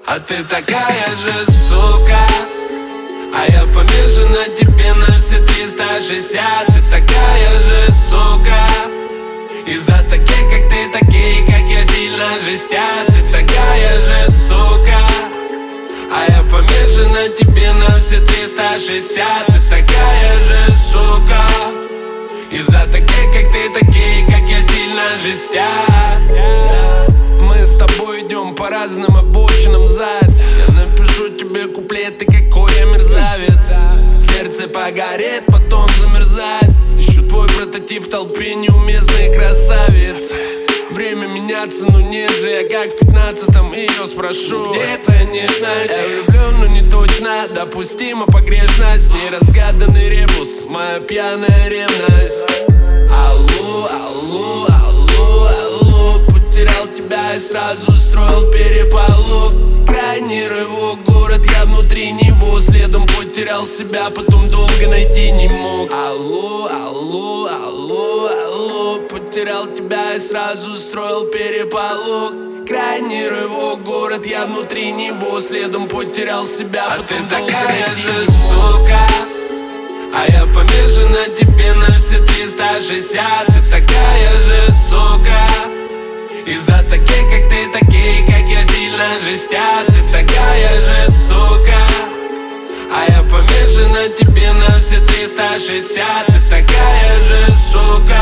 А ты такая же сука, а я помешан на тебе на все 360. Ты такая же сука, из-за таких, как ты, такие, как я, сильно жестят. Ты такая же сука, а я помешан на тебе на все 360. Ты такая же сука, из-за таких, как ты, такие, как я, сильно жестят. Мы с тобой идем по разным обочинам, заяц. Я напишу тебе куплеты, какой я мерзавец. Сердце погорит, потом замерзает. Ищу твой прототип в толпе, неуместный красавец. Время меняться, но нет же, я как в 15-м ее спрошу: где твоя нежность? Я влюблен, но не точно, допустима погрешность. Неразгаданный ребус, моя пьяная ревность. Алло, алло, алло, алло. Потерял тебя и сразу устроил переполох. Крайний рывок, город, я внутри него. Следом потерял себя, потом долго найти не мог. Алло, алло, алло, алло. Потерял тебя и сразу устроил переполох. Крайний рывок, город, я внутри него. Следом потерял себя, потом ты такая же сука, а я помешан на тебе на все 360. Ты такая же сука, из-за таких, как ты, такие, как я, сильно жестят. Ты такая же сука, а я помешан на тебе на все 360. Ты такая же сука,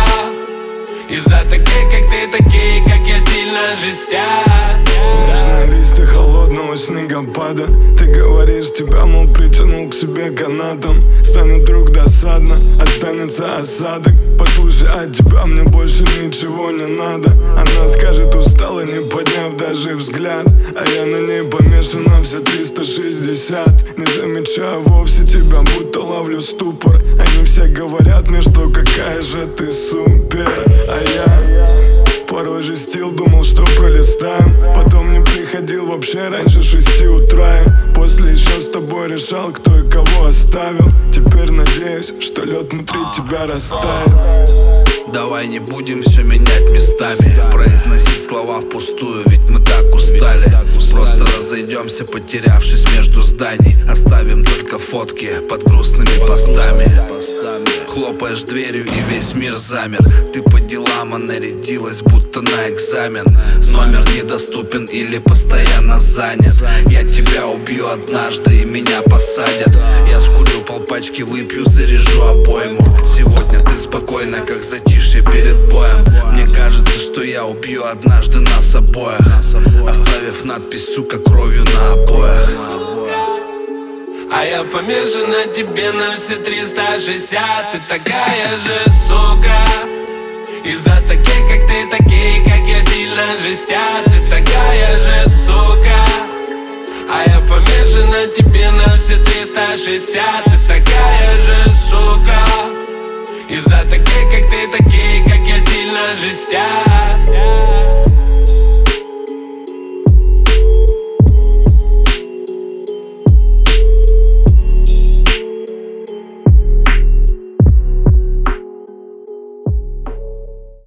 из-за таких, как ты, такие, как я, сильно жестят. Снежные листья холодного снегопада. Ты говоришь, тебя, мол, притянул к себе канатом. Станет вдруг досадно, останется осадок. Послушай, от тебя мне больше ничего не надо. Она скажет, устала, не подняв даже взгляд. А я на ней помешан на все 360. Не замечаю вовсе тебя, будто ловлю ступор. Они все говорят мне, что какая же ты супер. А я порой жестил, думал, что пролистаем. Потом не приходил вообще раньше 6 утра. После еще с тобой решал, кто и кого оставил. Теперь надеюсь, что лед внутри тебя растает. Давай не будем все менять местами, произносить слова впустую, ведь мы так устали. Просто разойдемся, потерявшись между зданий. Оставим только фотки под грустными постами. Хлопаешь дверью и весь мир замер. Ты по делам, а нарядилась будто на экзамен. Номер недоступен или постоянно занят. Я тебя убью однажды и меня посадят. Я скурю полпачки, выпью, заряжу обойму. Сегодня ты спокойна, как затишье перед боем. Мне кажется, что я убью однажды нас обоих, оставив надпись, сука, кровью на обоях. А я помешан на тебе на все 360. Ты такая же сука, из-за таких, как ты, такие, как я, сильно жестят. Ты такая же сука, а я помешан на тебе на все 360. Ты такая же сука, из-за таких, как ты, такие, как я, сильно жестят.